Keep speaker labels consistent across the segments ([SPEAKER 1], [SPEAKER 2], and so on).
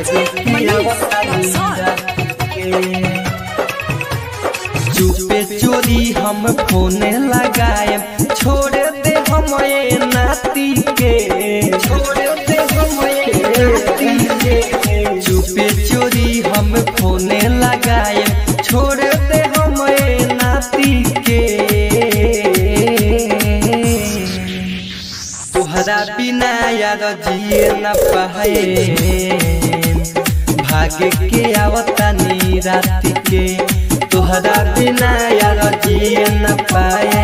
[SPEAKER 1] चुपे चोरी हम फोन लगाए छोड़ दे हम ये नाती के, छोड़ दे हम ये नाती के। चुपे चोरी हम फोन लगाए छोड़ दे हम ये नाती के। तुहरा बिना यार जिए न पाए भाग्य के आवतानी रात के। तुहरा बिना यार जिए न पाए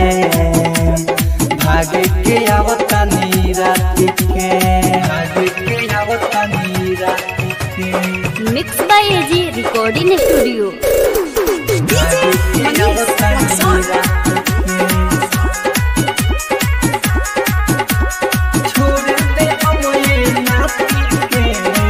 [SPEAKER 1] भाग्य के आवतानी रात के, भाग्य के आवतानी रात के।
[SPEAKER 2] Mix by AG recording studio.
[SPEAKER 1] भाग्य के आवतानी रात के। छोड़ दे हम ये नाती के,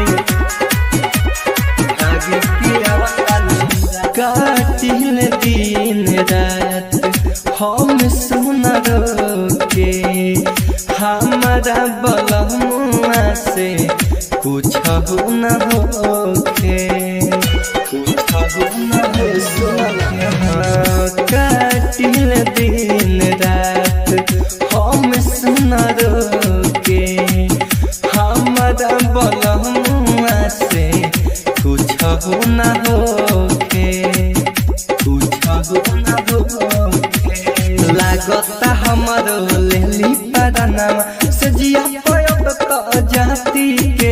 [SPEAKER 1] भाग्य के आवतानी रात। काटिल दिन रात हम सुना के हमारा बलमुआ से कुछ हो न होके, कुछ हो न होके। काटिल दिन रात हम सुना के हमारा बलमुआ से कुछ हो न होके, कुछ हो न होके। लागता हमारो लेली परानावा से जिया पयब तो जाती के।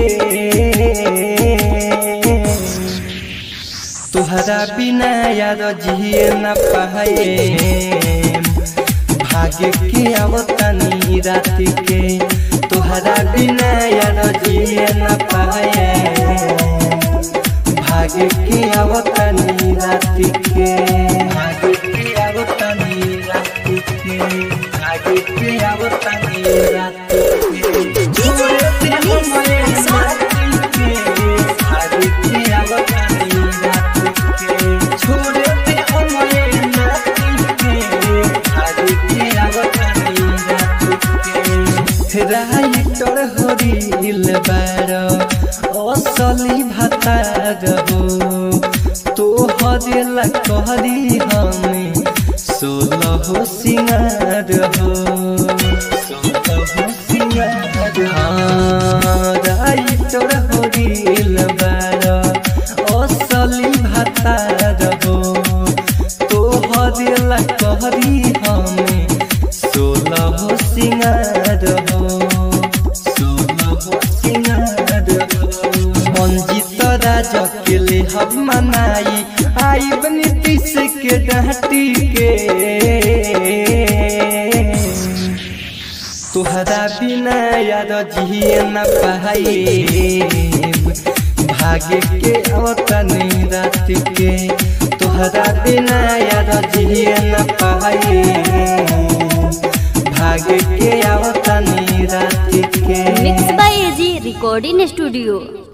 [SPEAKER 1] तुहरा बिना यार जिए न पाए भाग्य के आवतानी रात के। तुहरा बिना यार जिए न पाए भाग्य के आवतानी रात के, भाग्य के आवतानी रात के, भाग्य के आवतानी रात के। छोड़ दे हम ये नाती के, भाग्य के आवतानी रात के। छोड़ दे हम ये नाती के, भाग्य के आवतानी रात के। राइटर हरिल बारो असली भतार हो तोहरे ला कहरी हमें 16 सिंगार हो, 16 सिंगार। राइटर हरिल बारो असली भतार हो तोहरे ला कहरी हमें 16 सिंगार हो, 16 सिंगार हो। मंजित राजा के लिए हम मनाई आई नीतीश के डांटी के। तुहरा बिना यार जिए न पाए भाग्य के आवतानी रात के। तुहरा बिना यार जिए न पाए भाग्य के आवतानी रात के।
[SPEAKER 2] Mix by AG recording studio.